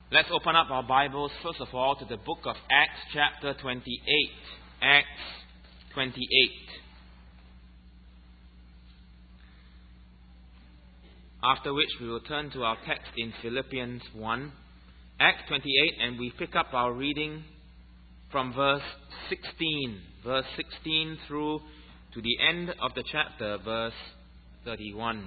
Let's open up our Bibles, first of all, to the book of Acts chapter 28. Acts 28. After which we will turn to our text in Philippians 1. Acts 28, and we pick up our reading from verse 16. Verse 16 through to the end of the chapter, verse 31.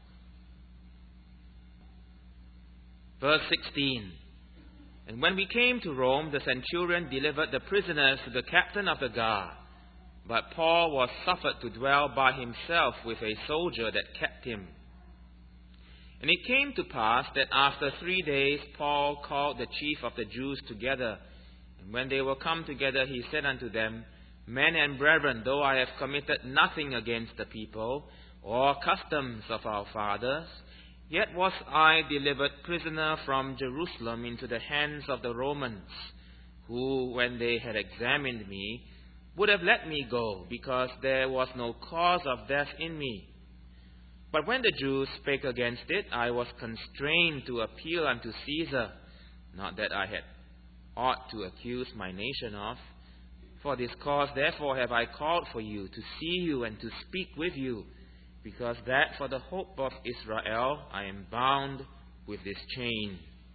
Verse 16. And when we came to Rome, the centurion delivered the prisoners to the captain of the guard. But Paul was suffered to dwell by himself with a soldier that kept him. And it came to pass that after 3 days Paul called the chief of the Jews together. And when they were come together, he said unto them, Men and brethren, though I have committed nothing against the people, or customs of our fathers, yet was I delivered prisoner from Jerusalem into the hands of the Romans, who, when they had examined me, would have let me go, because there was no cause of death in me. But when the Jews spake against it, I was constrained to appeal unto Caesar, not that I had aught to accuse my nation of. For this cause therefore have I called for you, to see you and to speak with you, because that for the hope of Israel I am bound with this chain.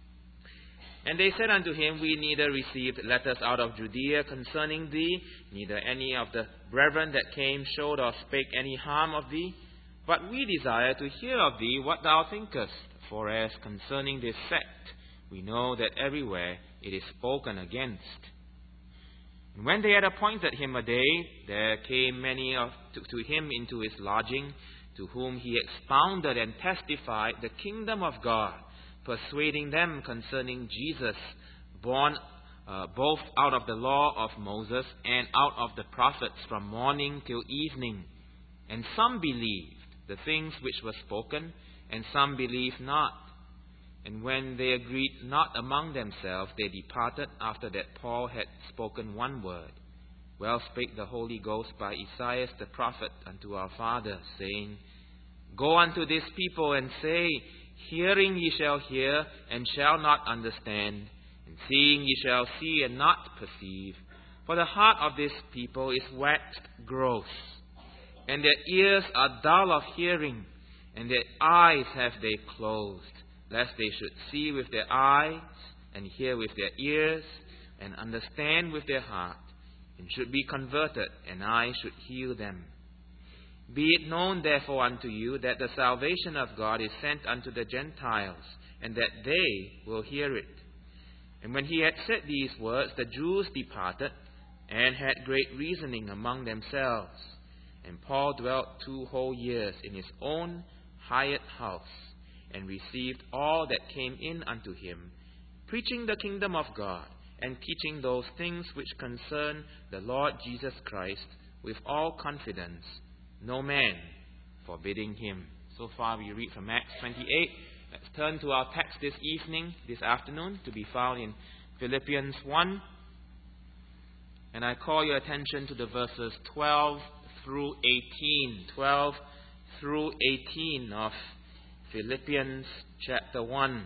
And they said unto him, We neither received letters out of Judea concerning thee, neither any of the brethren that came showed or spake any harm of thee, but we desire to hear of thee what thou thinkest. For as concerning this sect, we know that everywhere it is spoken against. And when they had appointed him a day, there came many to him into his lodging, to whom he expounded and testified the kingdom of God, persuading them concerning Jesus, born both out of the law of Moses and out of the prophets from morning till evening. And some believed the things which were spoken, and some believed not. And when they agreed not among themselves, they departed after that Paul had spoken one word. Well spake the Holy Ghost by Esaias the prophet unto our fathers, saying, Go unto this people and say, Hearing ye shall hear, and shall not understand, and seeing ye shall see, and not perceive. For the heart of this people is waxed gross, and their ears are dull of hearing, and their eyes have they closed, lest they should see with their eyes, and hear with their ears, and understand with their heart, and should be converted, and I should heal them. Be it known therefore unto you that the salvation of God is sent unto the Gentiles, and that they will hear it. And when he had said these words, the Jews departed, and had great reasoning among themselves. And Paul dwelt 2 whole years in his own hired house, and received all that came in unto him, preaching the kingdom of God, and teaching those things which concern the Lord Jesus Christ, with all confidence, no man forbidding him. So far we read from Acts 28. Let's turn to our text this afternoon, to be found in Philippians 1. And I call your attention to the verses 12 through 18. 12 through 18 of Philippians chapter 1.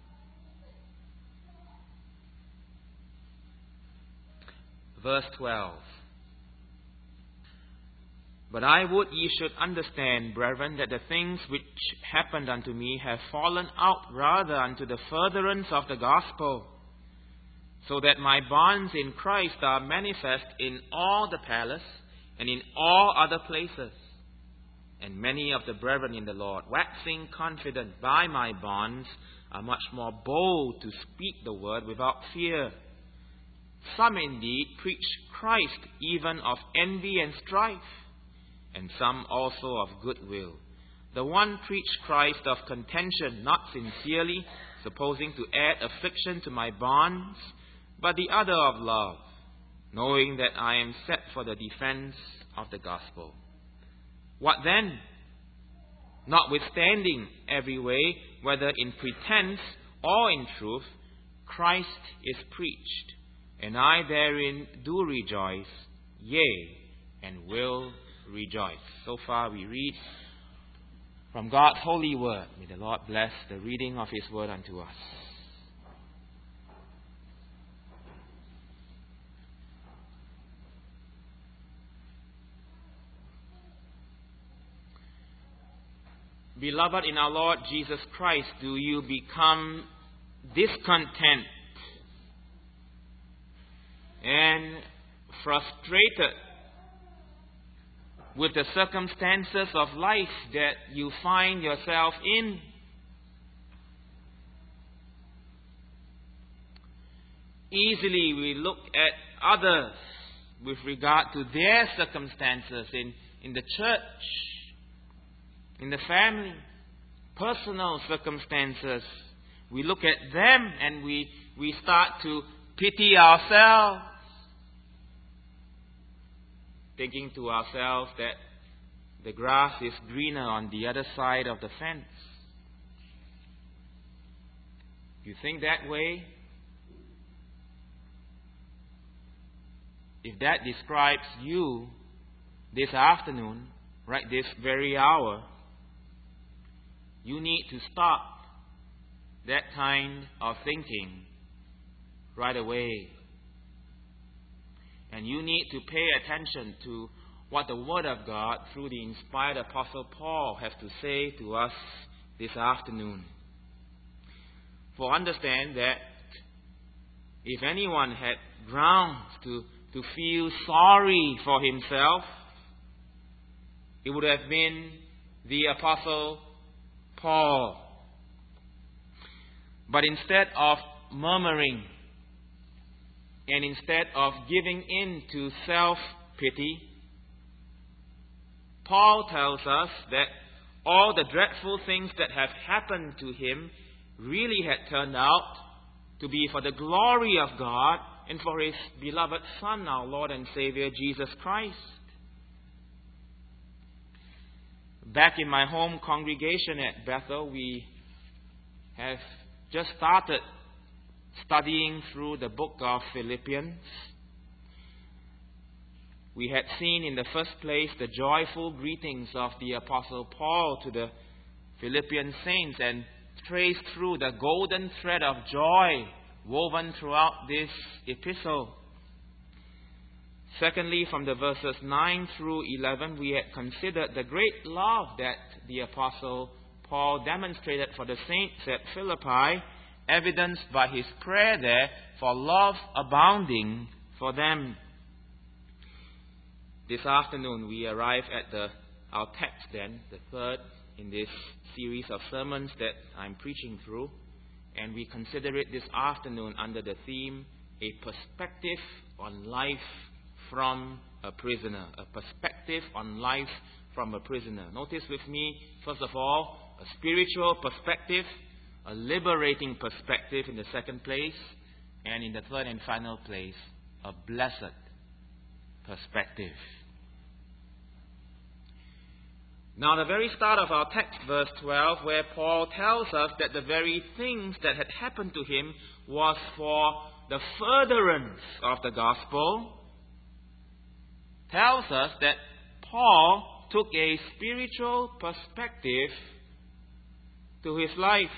Verse 12. But I would ye should understand, brethren, that the things which happened unto me have fallen out rather unto the furtherance of the gospel, so that my bonds in Christ are manifest in all the palace and in all other places. And many of the brethren in the Lord, waxing confident by my bonds, are much more bold to speak the word without fear. Some indeed preach Christ even of envy and strife, and some also of goodwill. The one preached Christ of contention, not sincerely, supposing to add affliction to my bonds, but the other of love, knowing that I am set for the defense of the gospel. What then? Notwithstanding every way, whether in pretense or in truth, Christ is preached, and I therein do rejoice, yea, and will rejoice. So far we read from God's holy word. May the Lord bless the reading of His word unto us. Beloved in our Lord Jesus Christ, do you become discontent and frustrated with the circumstances of life that you find yourself in? Easily we look at others with regard to their circumstances in the church, in the family, personal circumstances. We look at them and we start to pity ourselves, thinking to ourselves that the grass is greener on the other side of the fence. You think that way? If that describes you this afternoon, right this very hour, you need to stop that kind of thinking right away. And you need to pay attention to what the Word of God through the inspired Apostle Paul has to say to us this afternoon. For understand that if anyone had grounds to feel sorry for himself, it would have been the Apostle Paul. But instead of murmuring and instead of giving in to self-pity, Paul tells us that all the dreadful things that have happened to him really had turned out to be for the glory of God and for His beloved Son, our Lord and Savior, Jesus Christ. Back in my home congregation at Bethel, we have just started studying through the book of Philippians. We had seen in the first place the joyful greetings of the Apostle Paul to the Philippian saints and traced through the golden thread of joy woven throughout this epistle. Secondly, from the verses 9 through 11, we had considered the great love that the Apostle Paul demonstrated for the saints at Philippi, evidenced by his prayer there for love abounding for them. This afternoon we arrive at our text then, the third in this series of sermons that I'm preaching through, and we consider it this afternoon under the theme, A Perspective on Life from a Prisoner. A perspective on life from a prisoner. Notice with me, first of all, a spiritual perspective, a liberating perspective in the second place, and in the third and final place, a blessed perspective. Now, the very start of our text, verse 12, where Paul tells us that the very things that had happened to him was for the furtherance of the gospel, tells us that Paul took a spiritual perspective to his life.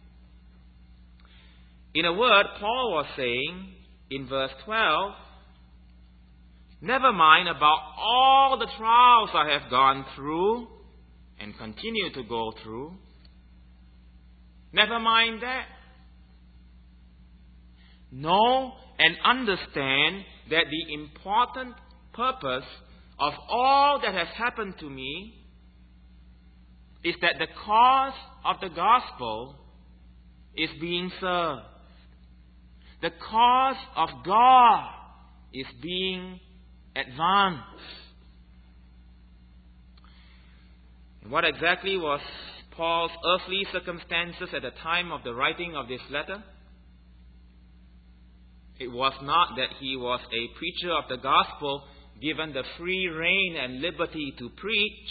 In a word, Paul was saying in verse 12, never mind about all the trials I have gone through and continue to go through. Never mind that. Know and understand that the important purpose of all that has happened to me is that the cause of the gospel is being served. The cause of God is being advanced. What exactly was Paul's earthly circumstances at the time of the writing of this letter? It was not that he was a preacher of the gospel given the free rein and liberty to preach,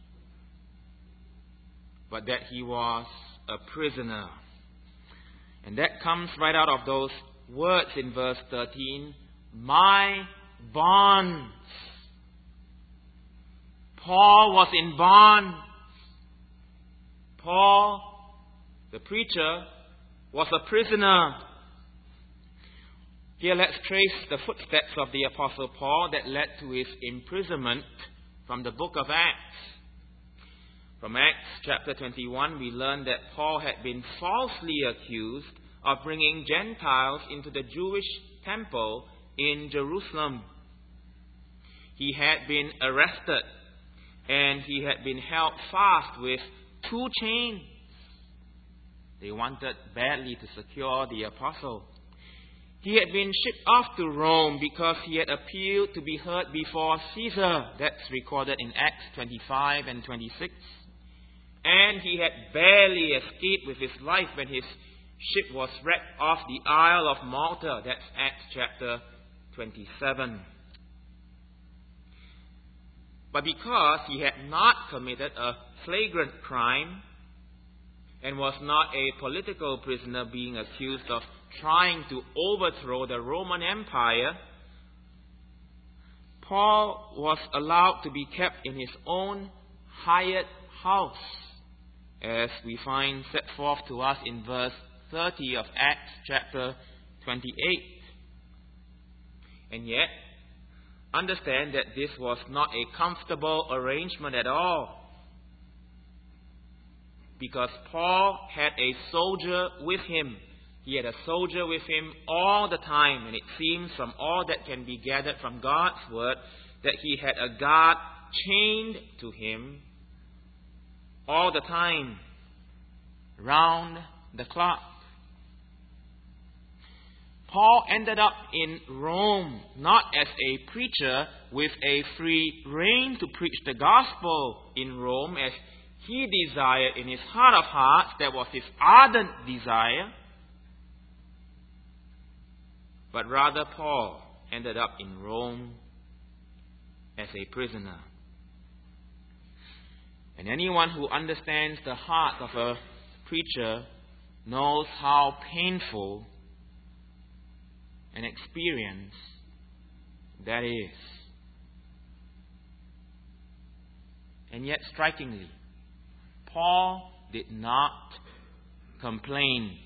but that he was a prisoner. And that comes right out of those words in verse 13, my bonds. Paul was in bonds. Paul, the preacher, was a prisoner. Here let's trace the footsteps of the Apostle Paul that led to his imprisonment from the book of Acts. From Acts chapter 21, we learn that Paul had been falsely accused of bringing Gentiles into the Jewish temple in Jerusalem. He had been arrested and he had been held fast with 2 chains. They wanted badly to secure the apostle. He had been shipped off to Rome because he had appealed to be heard before Caesar. That's recorded in Acts 25 and 26. And he had barely escaped with his life when his ship was wrecked off the Isle of Malta. That's Acts chapter 27. But because he had not committed a flagrant crime and was not a political prisoner being accused of trying to overthrow the Roman Empire, Paul was allowed to be kept in his own hired house, as we find set forth to us in verse 30 of Acts chapter 28. And yet, understand that this was not a comfortable arrangement at all, because Paul had a soldier with him. He had a soldier with him all the time, and it seems from all that can be gathered from God's word that he had a guard chained to him all the time, round the clock. Paul ended up in Rome not as a preacher with a free rein to preach the gospel in Rome as he desired in his heart of hearts. That was his ardent desire. But rather, Paul ended up in Rome as a prisoner. And anyone who understands the heart of a preacher knows how painful an experience that is. And yet, strikingly, Paul did not complain.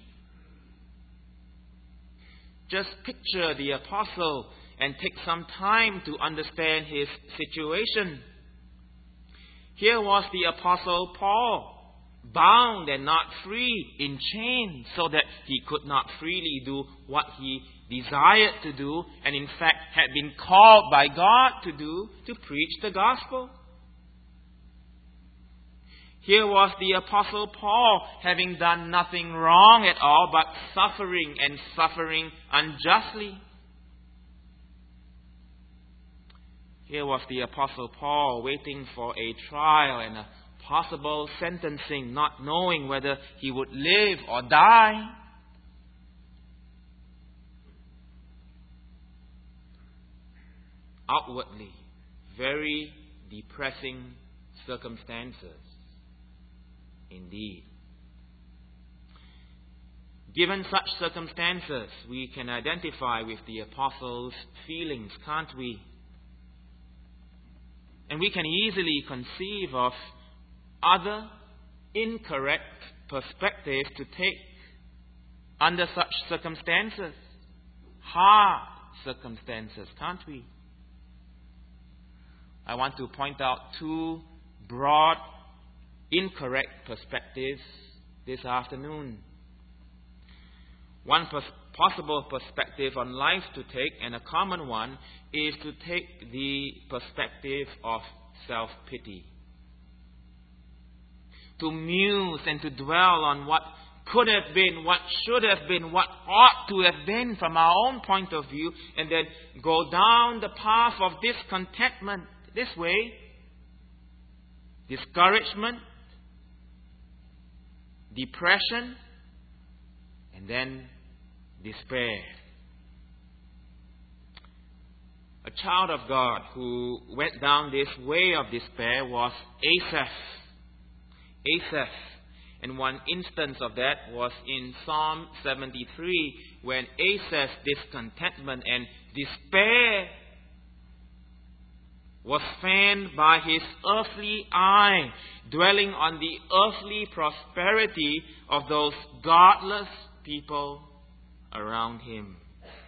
Just picture the apostle and take some time to understand his situation. Here was the apostle Paul, bound and not free, in chains, so that he could not freely do what he desired to do, and in fact had been called by God to do, to preach the gospel. Here was the apostle Paul, having done nothing wrong at all, but suffering and suffering unjustly. Here was the apostle Paul, waiting for a trial and a possible sentencing, not knowing whether he would live or die. Outwardly, very depressing circumstances. Indeed. Given such circumstances, we can identify with the apostles' feelings, can't we? And we can easily conceive of other incorrect perspectives to take under such circumstances. Hard circumstances, can't we? I want to point out 2 broad, incorrect perspectives this afternoon. One possible perspective on life to take, and a common one, is to take the perspective of self-pity. To muse and to dwell on what could have been, what should have been, what ought to have been from our own point of view, and then go down the path of discontentment this way. Discouragement, depression, and then despair. A child of God who went down this way of despair was Asaph. Asaph. And one instance of that was in Psalm 73, when Asaph's discontentment and despair was fanned by his earthly eye, dwelling on the earthly prosperity of those godless people around him,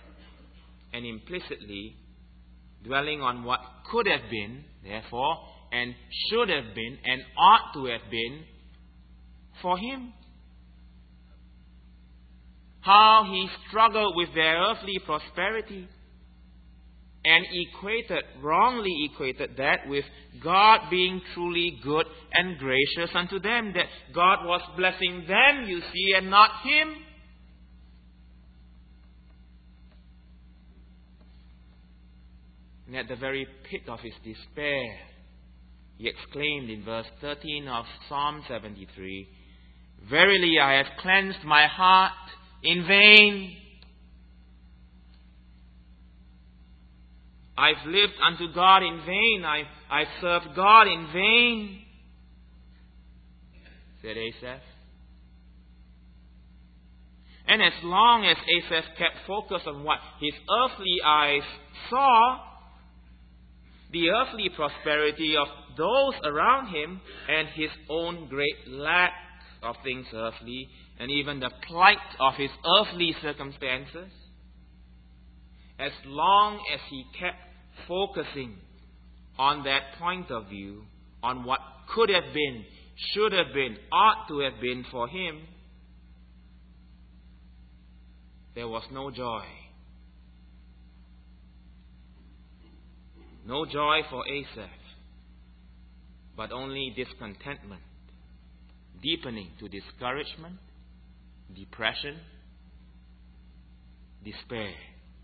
and implicitly dwelling on what could have been, therefore, and should have been and ought to have been for him. How he struggled with their earthly prosperity and wrongly equated that with God being truly good and gracious unto them. That God was blessing them, you see, and not him. And at the very pit of his despair, he exclaimed in verse 13 of Psalm 73, "Verily I have cleansed my heart in vain. I've lived unto God in vain. I've served God in vain," said Asaph. And as long as Asaph kept focused on what his earthly eyes saw, the earthly prosperity of those around him and his own great lack of things earthly, and even the plight of his earthly circumstances, as long as he kept focusing on that point of view, on what could have been, should have been, ought to have been for him, there was no joy. No joy for Asaph, but only discontentment, deepening to discouragement, depression, despair.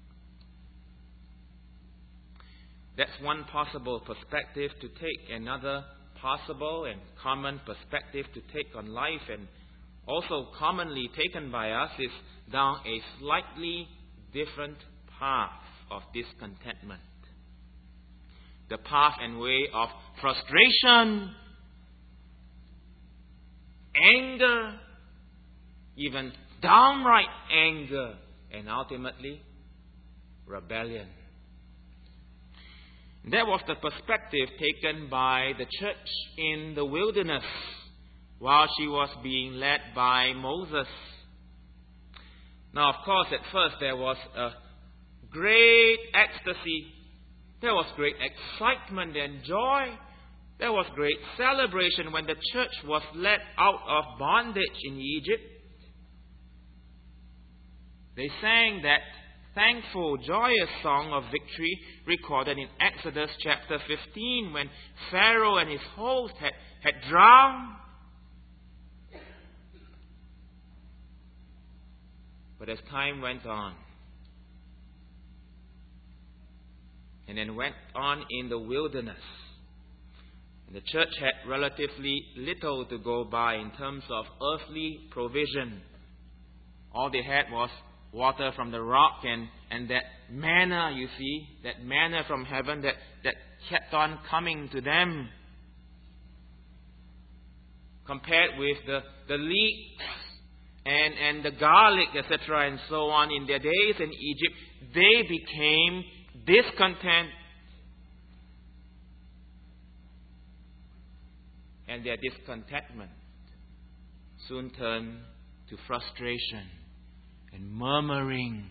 That's one possible perspective to take. Another possible and common perspective to take on life, and also commonly taken by us, is down a slightly different path of discontentment. The path and way of frustration, anger, even downright anger, and ultimately rebellion. That was the perspective taken by the church in the wilderness while she was being led by Moses. Now, of course, at first there was a great ecstasy. There was great excitement and joy. There was great celebration when the church was led out of bondage in Egypt. They sang that thankful, joyous song of victory recorded in Exodus chapter 15 when Pharaoh and his host had drowned. But as time went on, and then went on in the wilderness, and the church had relatively little to go by in terms of earthly provision. All they had was water from the rock and that manna, you see, that manna from heaven that kept on coming to them. Compared with the leeks and the garlic, etc., and so on in their days in Egypt, they became discontent. And their discontentment soon turned to frustration and murmuring,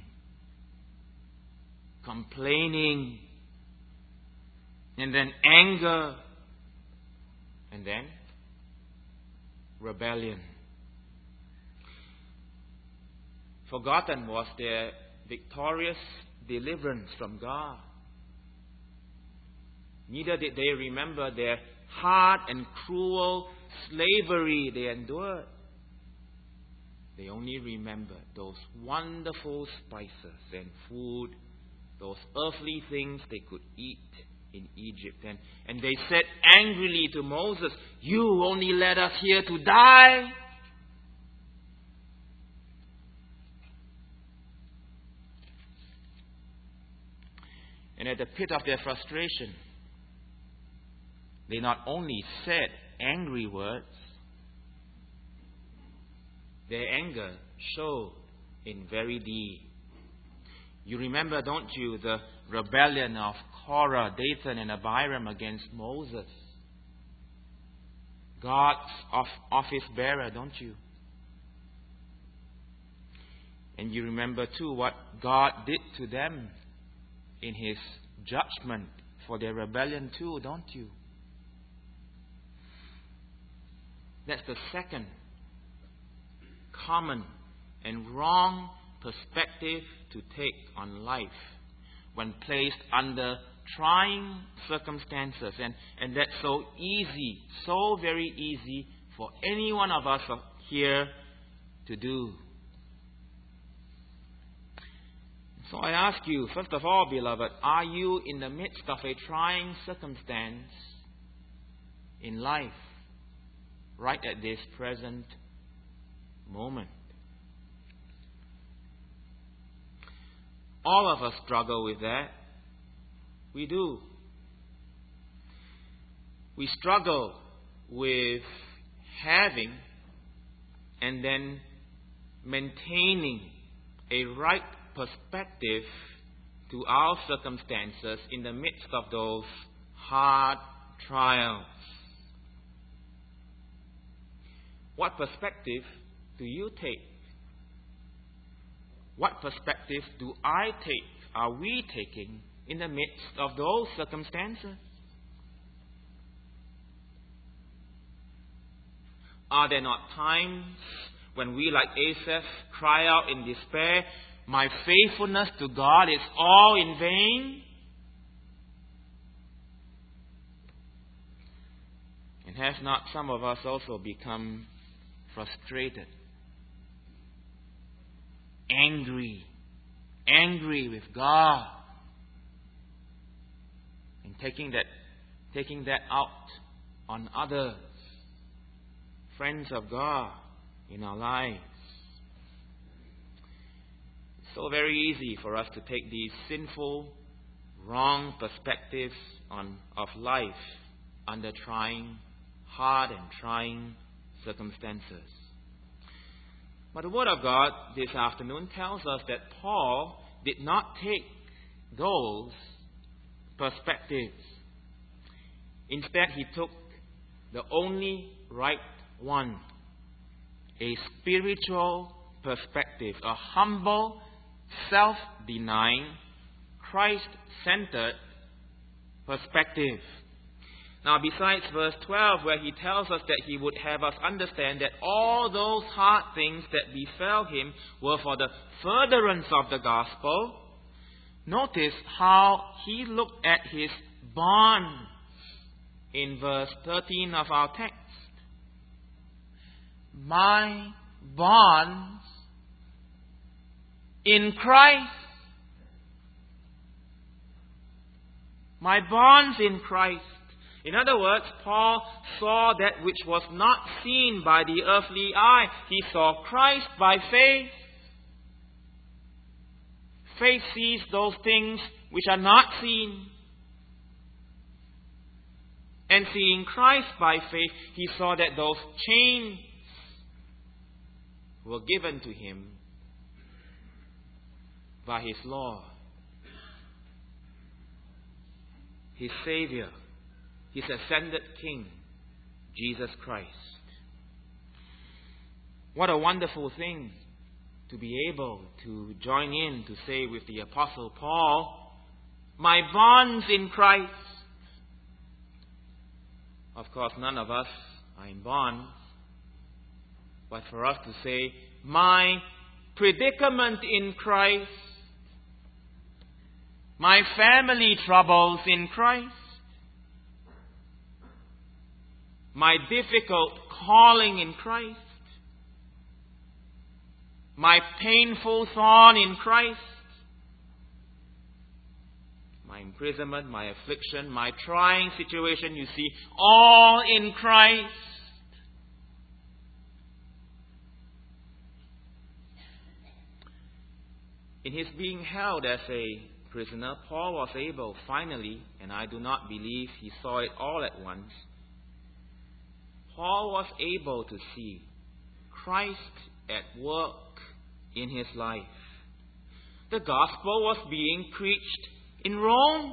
complaining, and then anger, and then rebellion. Forgotten was their victorious deliverance from God. Neither did they remember their hard and cruel slavery they endured. They only remembered those wonderful spices and food, those earthly things they could eat in Egypt. And they said angrily to Moses, "You only led us here to die." And at the pit of their frustration, they not only said angry words, their anger showed in very deed. You remember, don't you, the rebellion of Korah, Dathan, and Abiram against Moses, God's office bearer, don't you? And you remember too what God did to them in His judgment for their rebellion too, don't you? That's the second common and wrong perspective to take on life when placed under trying circumstances. And that's so easy, so very easy for any one of us here to do. So I ask you, first of all, beloved, are you in the midst of a trying circumstance in life right at this present moment? All of us struggle with that. We do. We struggle with having and then maintaining a right perspective to our circumstances in the midst of those hard trials. What perspective do you take? What perspective do I take, are we taking in the midst of those circumstances? Are there not times when we, like Asaph, cry out in despair, "My faithfulness to God is all in vain"? And have not some of us also become frustrated, angry with God, and taking that out on others, friends of God in our lives? It's so very easy for us to take these sinful, wrong perspectives of life under hard and trying circumstances. But the Word of God this afternoon tells us that Paul did not take those perspectives. Instead, he took the only right one, a spiritual perspective, a humble, self-denying, Christ-centered perspective. Now, besides verse 12, where he tells us that he would have us understand that all those hard things that befell him were for the furtherance of the gospel, notice how he looked at his bonds in verse 13 of our text. My bonds in Christ. My bonds in Christ. In other words, Paul saw that which was not seen by the earthly eye. He saw Christ by faith. Faith sees those things which are not seen. And seeing Christ by faith, he saw that those chains were given to him by his Lord, his Savior, his ascended King, Jesus Christ. What a wonderful thing to be able to join in to say with the Apostle Paul, my bonds in Christ. Of course, none of us are in bonds, but for us to say, my predicament in Christ, my family troubles in Christ, my difficult calling in Christ, my painful thorn in Christ, my imprisonment, my affliction, my trying situation, you see, all in Christ. In his being held as a prisoner, Paul was able finally, and I do not believe he saw it all at once, Paul was able to see Christ at work in his life. The gospel was being preached in Rome,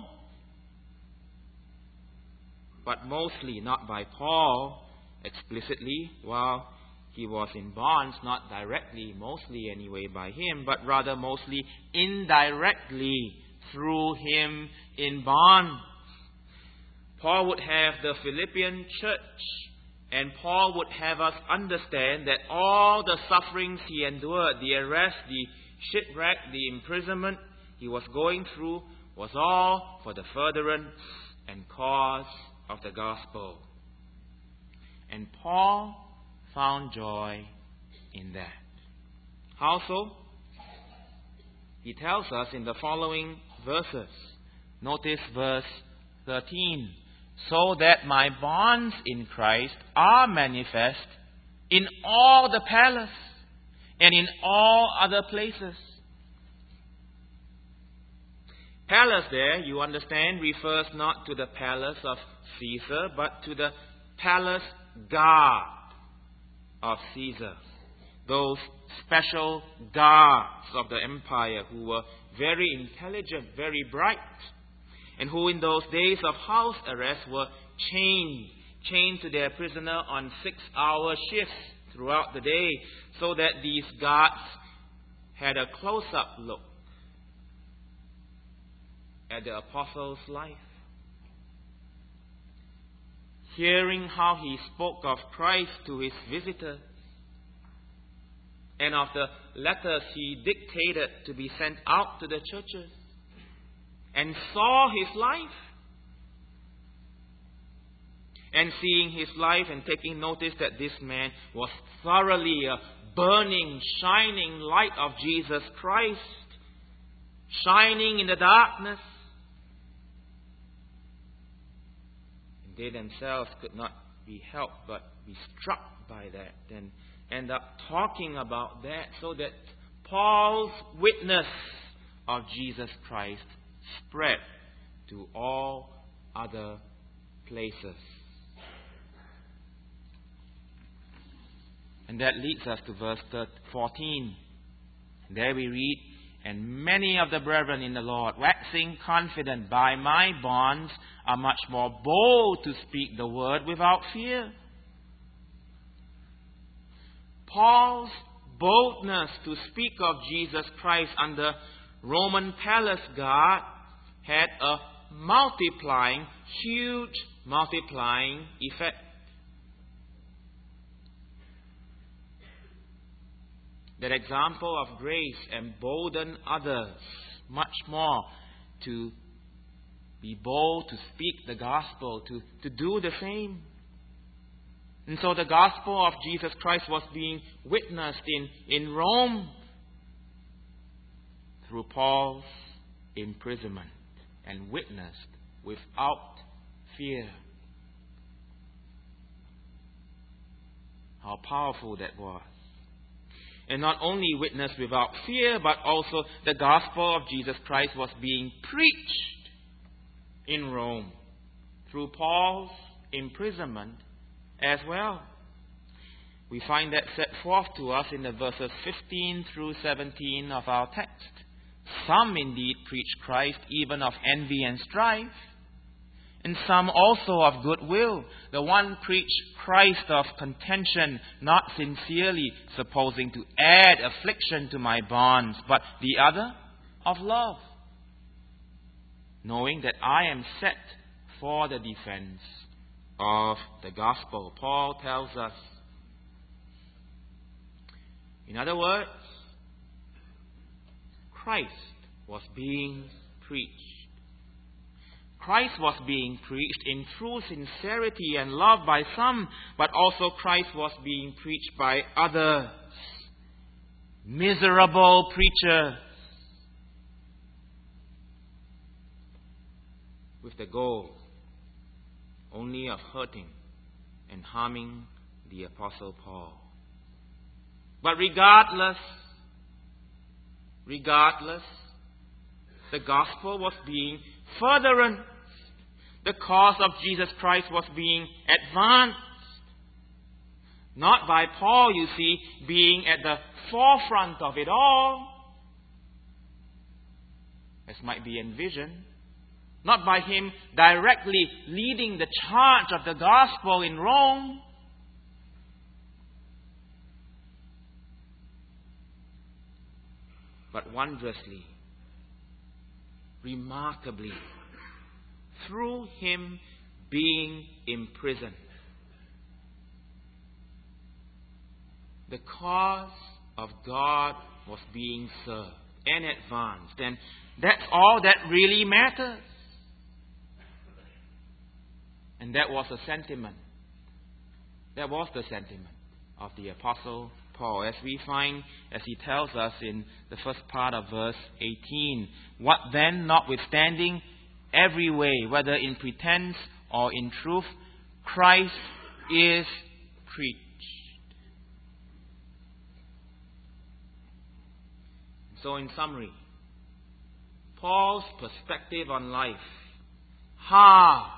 but mostly not by Paul explicitly while he was in bonds, not directly, mostly anyway by him, but rather mostly indirectly through him in bonds. Paul would have the Philippian church And Paul would have us understand that all the sufferings he endured, the arrest, the shipwreck, the imprisonment he was going through, was all for the furtherance and cause of the gospel. And Paul found joy in that. How so? He tells us in the following verses. Notice verse 13. So that my bonds in Christ are manifest in all the palace and in all other places. Palace there, you understand, refers not to the palace of Caesar, but to the palace guard of Caesar. Those special guards of the empire who were very intelligent, very bright, and who in those days of house arrest were chained to their prisoner on 6-hour shifts throughout the day, so that these guards had a close-up look at the apostle's life. Hearing how he spoke of Christ to his visitors, and of the letters he dictated to be sent out to the churches, and saw his life, and seeing his life and taking notice that this man was thoroughly a burning, shining light of Jesus Christ, shining in the darkness. And they themselves could not be helped but be struck by that and end up talking about that, so that Paul's witness of Jesus Christ spread to all other places. And that leads us to verse 14. There we read, and many of the brethren in the Lord, waxing confident by my bonds, are much more bold to speak the word without fear. Paul's boldness to speak of Jesus Christ under Roman palace guard had a huge multiplying effect. That example of grace emboldened others much more to be bold, to speak the gospel, to do the same. And so the gospel of Jesus Christ was being witnessed in Rome through Paul's imprisonment, and witnessed without fear. How powerful that was. And not only witnessed without fear, but also the gospel of Jesus Christ was being preached in Rome through Paul's imprisonment as well. We find that set forth to us in the verses 15 through 17 of our text. Some indeed preach Christ even of envy and strife, and some also of goodwill. The one preached Christ of contention, not sincerely, supposing to add affliction to my bonds, but the other of love, knowing that I am set for the defense of the gospel. Paul tells us. In other words, Christ was being preached. Christ was being preached in true sincerity and love by some, but also Christ was being preached by others. Miserable preachers, with the goal only of hurting and harming the Apostle Paul. But regardless, the gospel was being furthered. The cause of Jesus Christ was being advanced. Not by Paul, you see, being at the forefront of it all, as might be envisioned. Not by him directly leading the charge of the gospel in Rome. But wondrously, remarkably, through him being imprisoned, the cause of God was being served and advanced. And that's all that really matters. And that was the sentiment. That was the sentiment of the Apostle Paul, as we find, as he tells us in the first part of verse 18. What then, notwithstanding every way, whether in pretense or in truth, Christ is preached. So in summary, Paul's perspective on life, hard,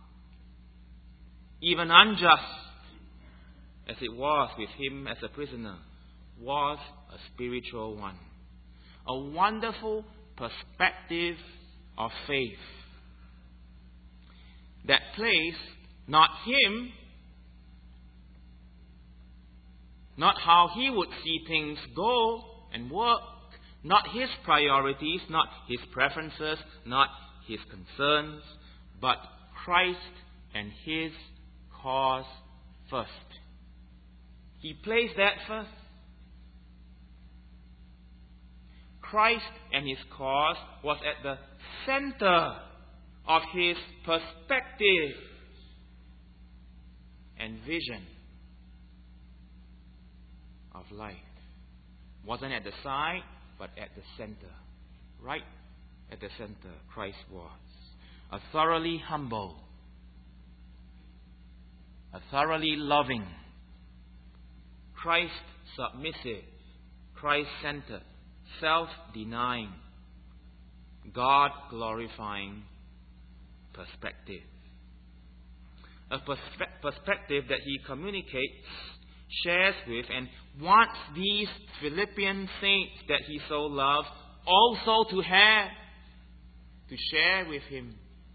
even unjust, as it was with him as a prisoner, was a spiritual one. A wonderful perspective of faith that placed not him, not how he would see things go and work, not his priorities, not his preferences, not his concerns, but Christ and his cause first. He placed that first. Christ and his cause was at the center of his perspective and vision of life. Wasn't at the side, but at the center. Right at the center, Christ was. A thoroughly humble, a thoroughly loving, Christ-submissive, Christ-centered, self-denying, God-glorifying perspective. A perspective that he communicates, shares with, and wants these Philippian saints that he so loves also to have, to share with him,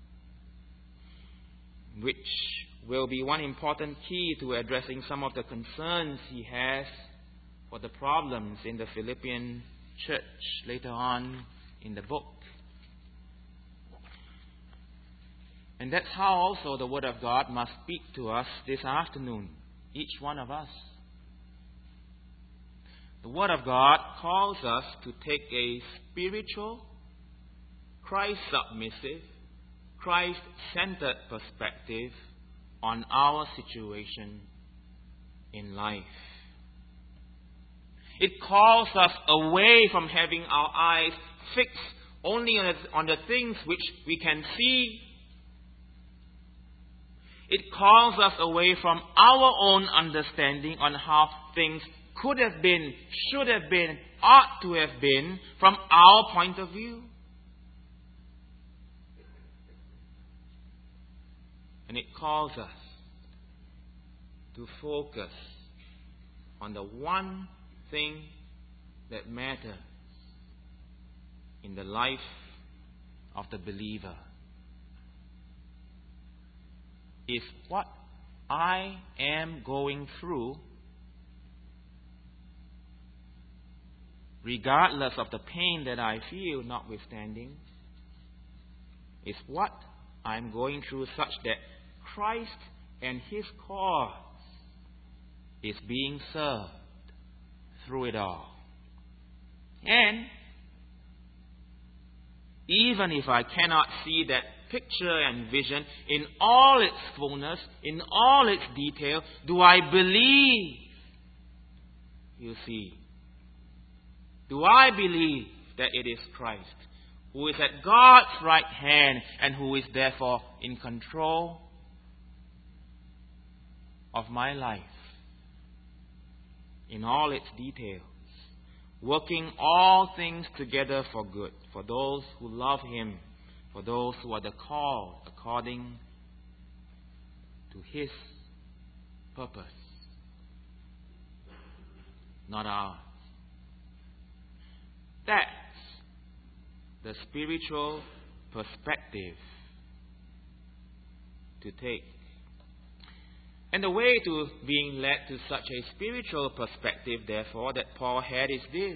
which will be one important key to addressing some of the concerns he has for the problems in the Philippian church later on in the book. And that's how also the Word of God must speak to us this afternoon, each one of us. The Word of God calls us to take a spiritual, Christ-submissive, Christ-centered perspective on our situation in life. It calls us away from having our eyes fixed only on the things which we can see. It calls us away from our own understanding on how things could have been, should have been, ought to have been from our point of view. And it calls us to focus on the one thing that matters in the life of the believer. Is what I am going through, regardless of the pain that I feel notwithstanding, is what I'm going through such that Christ and his cause is being served through it all. And even if I cannot see that picture and vision in all its fullness, in all its detail, do I believe? You see, do I believe that it is Christ who is at God's right hand and who is therefore in control of my life in all its details, working all things together for good, for those who love him, for those who are the called according to his purpose, not ours. That's the spiritual perspective to take. And the way to being led to such a spiritual perspective, therefore, that Paul had is this.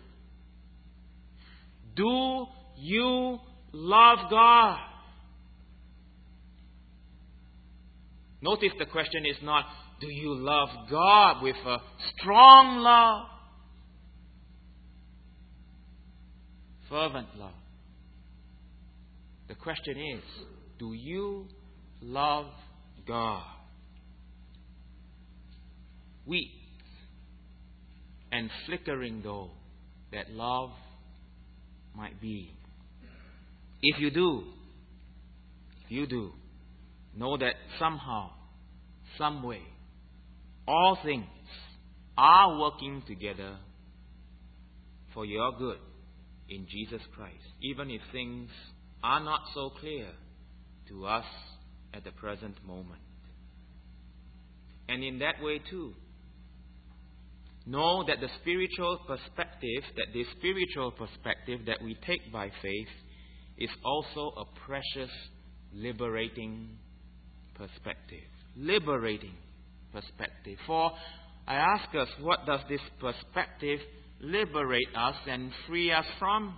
Do you love God? Notice the question is not, Do you love God with a strong love? Fervent love. The question is, do you love God? Weak and flickering though that love might be. If you do, know that somehow, some way, all things are working together for your good in Jesus Christ, even if things are not so clear to us at the present moment. And in that way too, know that the spiritual perspective that we take by faith is also a precious, liberating perspective. Liberating perspective. For I ask us, what does this perspective liberate us and free us from?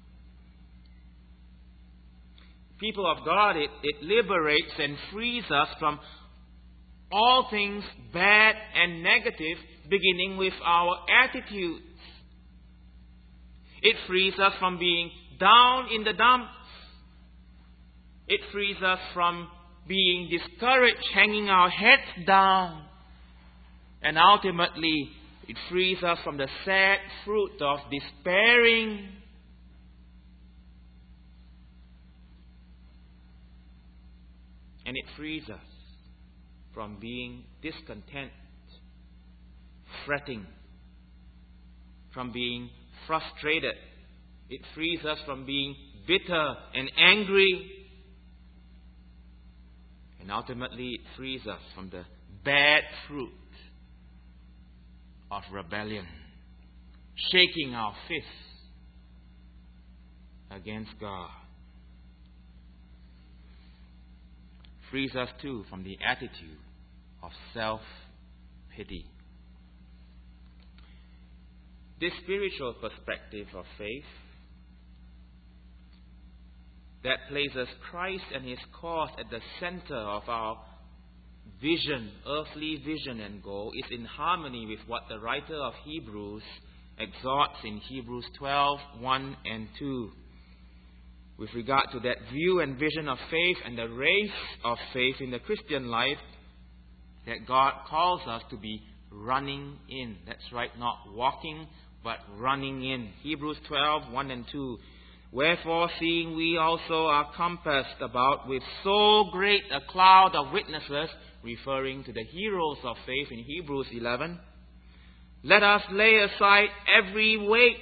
People of God, it liberates and frees us from all things bad and negative, beginning with our attitudes. It frees us from being down in the dumps. It frees us from being discouraged, hanging our heads down. And ultimately, it frees us from the sad fruit of despairing. And it frees us from being discontent, fretting, from being frustrated. It frees us from being bitter and angry. And ultimately, it frees us from the bad fruit of rebellion, shaking our fists against God. Frees us too from the attitude of self-pity. This spiritual perspective of faith that places Christ and His cause at the center of our vision, earthly vision and goal, is in harmony with what the writer of Hebrews exhorts in Hebrews 12:1 and 2. With regard to that view and vision of faith and the race of faith in the Christian life that God calls us to be running in. That's right, not walking, but running in. Hebrews 12:1 and 2. Wherefore, seeing we also are compassed about with so great a cloud of witnesses, referring to the heroes of faith in Hebrews 11, let us lay aside every weight.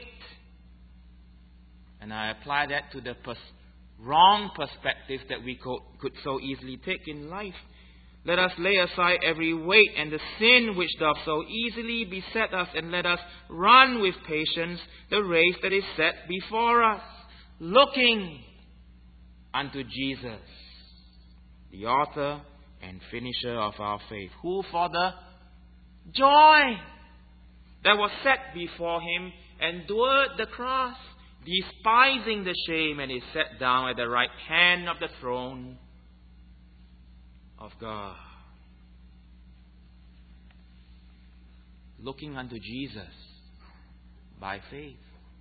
And I apply that to the wrong perspective that we could so easily take in life. Let us lay aside every weight and the sin which doth so easily beset us, and let us run with patience the race that is set before us, looking unto Jesus, the author and finisher of our faith, who for the joy that was set before Him endured the cross, despising the shame, and is set down at the right hand of the throne of God. Looking unto Jesus by faith.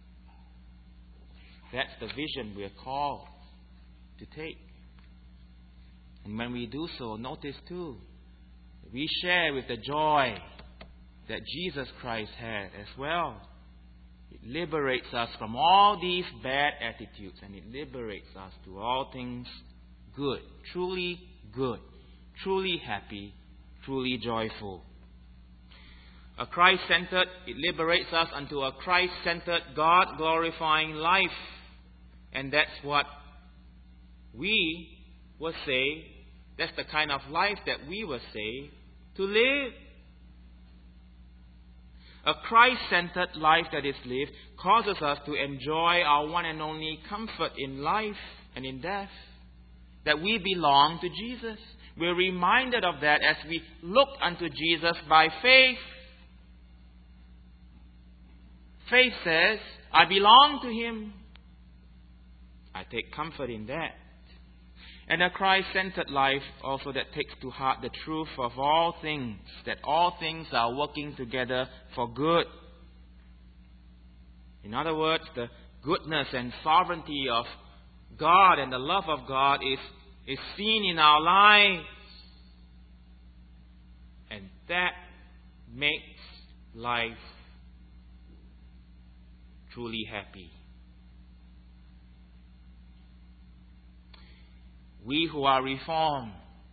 That's the vision we are called to take. And when we do so, notice too, we share with the joy that Jesus Christ had as well. It liberates us from all these bad attitudes, and it liberates us to all things good, truly happy, truly joyful. It liberates us unto a Christ-centered, God-glorifying life. And that's what we were saved. That's the kind of life that we were saved to live. A Christ-centered life that is lived causes us to enjoy our one and only comfort in life and in death, that we belong to Jesus. We're reminded of that as we look unto Jesus by faith. Faith says, I belong to Him. I take comfort in that. And a Christ-centered life also that takes to heart the truth of all things, that all things are working together for good. In other words, the goodness and sovereignty of God and the love of God is seen in our lives. And that makes life truly happy. We who are reformed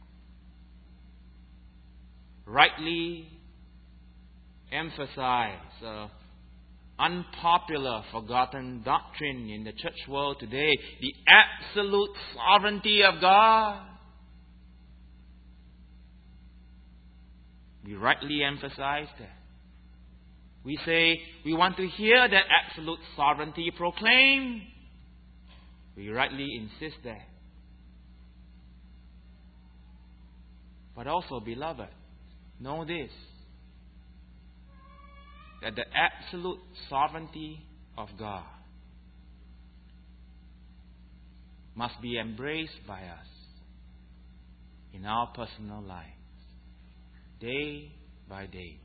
rightly emphasize unpopular, forgotten doctrine in the church world today, the absolute sovereignty of God. We rightly emphasize that. We say we want to hear that absolute sovereignty proclaimed. We rightly insist that. But also, beloved, know this, that the absolute sovereignty of God must be embraced by us in our personal lives, day by day,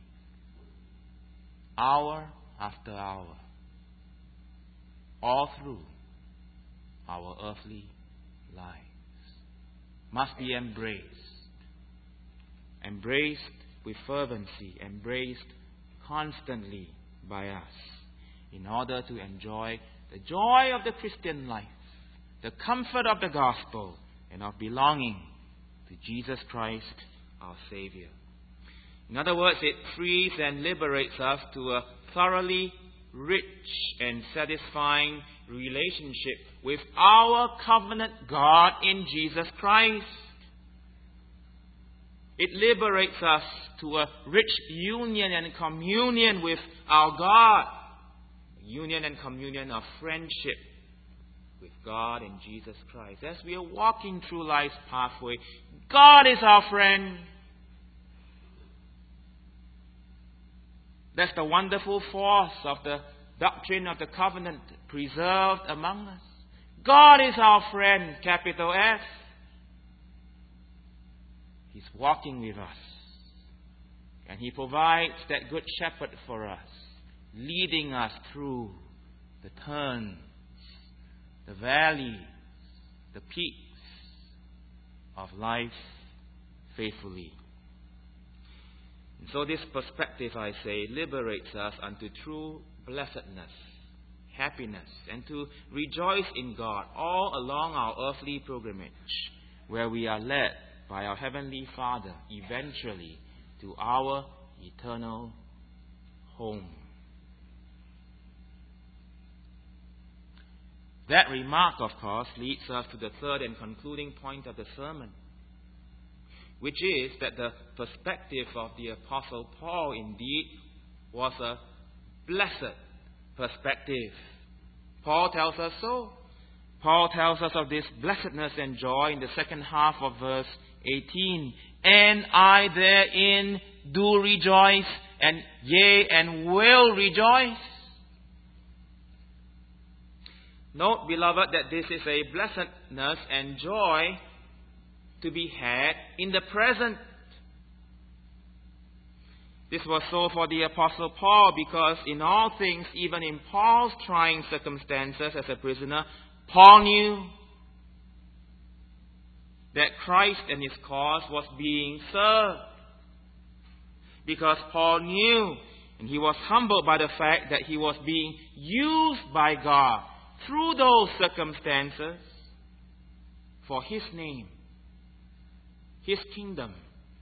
hour after hour, all through our earthly lives. Must be embraced with fervency, embraced constantly by us in order to enjoy the joy of the Christian life, the comfort of the gospel, and of belonging to Jesus Christ, our Savior. In other words, it frees and liberates us to a thoroughly rich and satisfying relationship with our covenant God in Jesus Christ. It liberates us to a rich union and communion with our God. Union and communion of friendship with God and Jesus Christ. As we are walking through life's pathway, God is our friend. That's the wonderful force of the doctrine of the covenant preserved among us. God is our friend, capital F. He's walking with us. And He provides that good shepherd for us, leading us through the turns, the valleys, the peaks of life faithfully. And so this perspective, I say, liberates us unto true blessedness, happiness, and to rejoice in God all along our earthly pilgrimage, where we are led by our Heavenly Father eventually to our eternal home. That remark, of course, leads us to the third and concluding point of the sermon, which is that the perspective of the Apostle Paul indeed was a blessed perspective. Paul tells us so. Paul tells us of this blessedness and joy in the second half of verse 18. And I therein do rejoice, and yea, and will rejoice. Note, beloved, that this is a blessedness and joy to be had in the present. This was so for the Apostle Paul, because in all things, even in Paul's trying circumstances as a prisoner, Paul knew that Christ and His cause was being served. Because Paul knew, and he was humbled by the fact that he was being used by God through those circumstances for His name, His kingdom,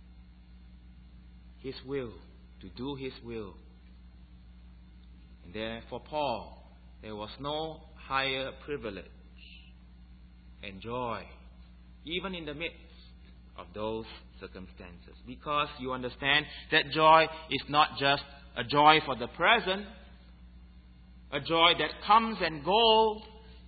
His will, to do His will. And there, for Paul, there was no higher privilege and joy, even in the midst of those circumstances. Because you understand that joy is not just a joy for the present, a joy that comes and goes.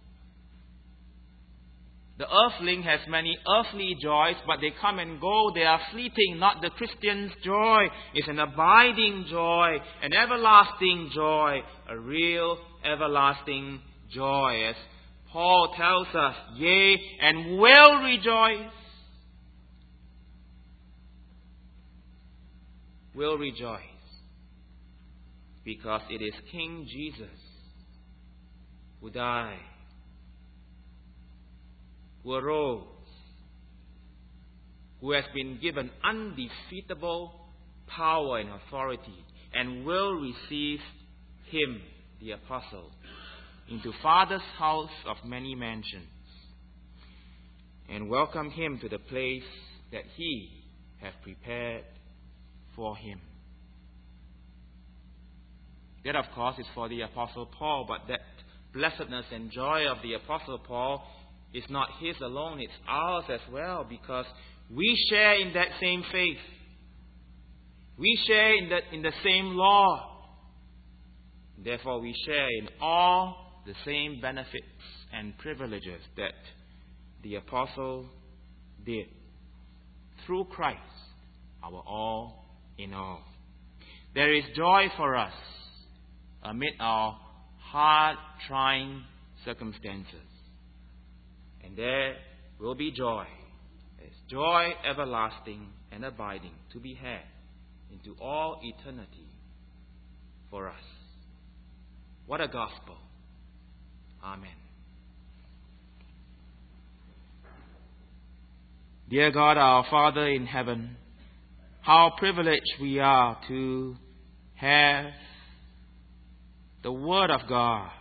The earthling has many earthly joys, but they come and go. They are fleeting. Not the Christian's joy. It's an abiding joy, an everlasting joy, a real everlasting joy, as Paul tells us, yea, and will rejoice. Will rejoice. Because it is King Jesus who died, who arose, who has been given undefeatable power and authority, and will receive him, the apostle, into Father's house of many mansions, and welcome him to the place that he hath prepared for him. That, of course, is for the Apostle Paul, but that blessedness and joy of the Apostle Paul is not his alone, it's ours as well, because we share in that same faith. We share in the same law. Therefore, we share in all the same benefits and privileges that the Apostle did through Christ, our all in all. There is joy for us amid our hard, trying circumstances. And there will be joy. There's joy everlasting and abiding to be had into all eternity for us. What a gospel. Amen. Dear God, our Father in heaven, how privileged we are to have the Word of God.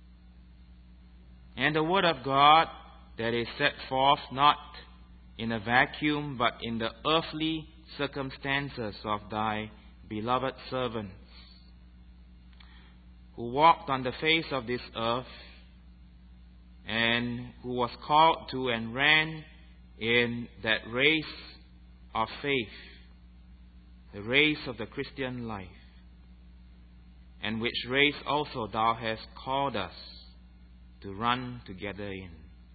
And the Word of God that is set forth not in a vacuum, but in the earthly circumstances of thy beloved servants, who walked on the face of this earth, and who was called to and ran in that race of faith, the race of the Christian life, and which race also thou hast called us to run together in.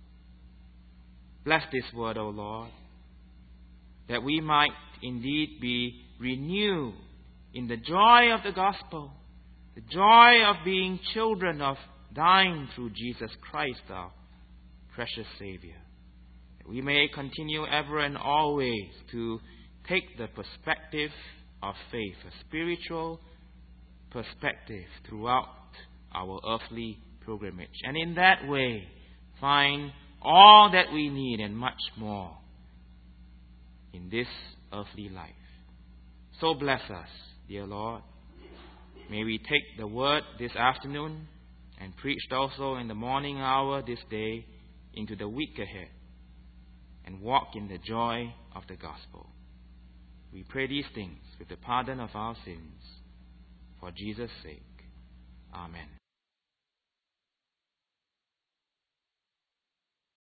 Bless this word, O Lord, that we might indeed be renewed in the joy of the gospel, the joy of being children of thine through Jesus Christ, our precious Savior. That we may continue ever and always to take the perspective of faith, a spiritual perspective throughout our earthly pilgrimage, and in that way find all that we need and much more in this earthly life. So bless us, dear Lord. May we take the word this afternoon and preached also in the morning hour this day into the week ahead, and walk in the joy of the gospel. We pray these things with the pardon of our sins, for Jesus' sake. Amen.